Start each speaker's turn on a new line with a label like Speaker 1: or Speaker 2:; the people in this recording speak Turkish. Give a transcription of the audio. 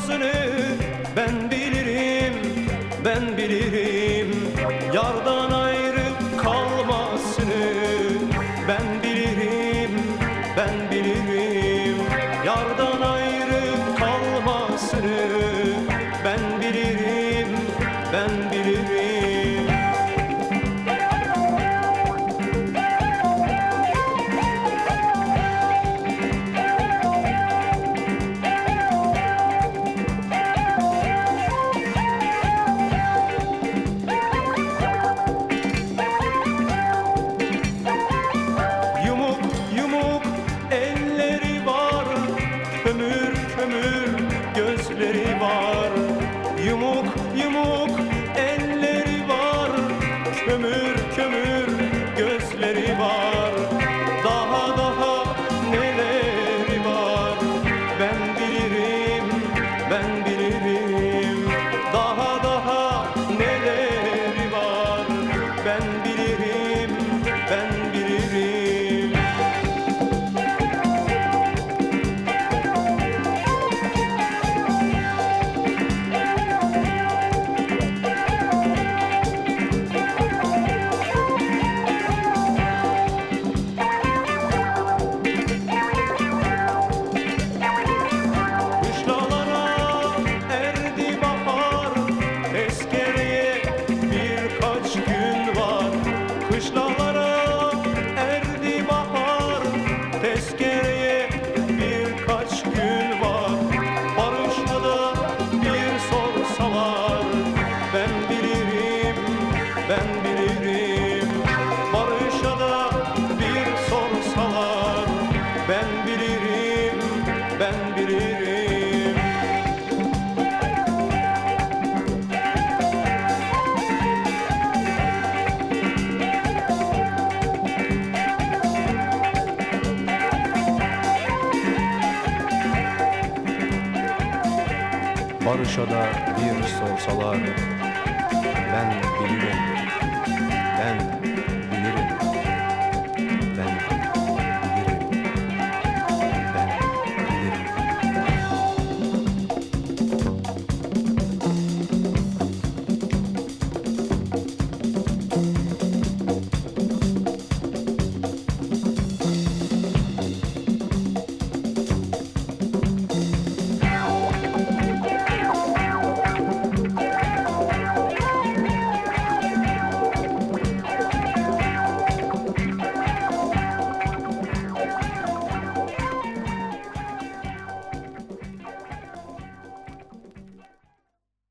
Speaker 1: sevdasını ben bilirim, ben bilirim. Yardan ayrı kalmasını ben bilirim, ben bilirim. Yardan ayrı kalmasını ben bilirim, ben bilirim. Kömür kömür gözleri var, yumuk yumuk elleri var, kömür kömür gözleri var. Daha daha neleri var ben bilirim, ben bilirim. Daha daha neleri var ben bilirim, ben bilirim. Kışlalara erdi bahar, tezkereye birkaç gün var. Barış'a da bir sorsalar ben bilirim, ben bilirim. Barış'a da bir sorsalar ben bilirim, ben bilirim.
Speaker 2: Barış'a da bir sorsalar ben bilirim, ben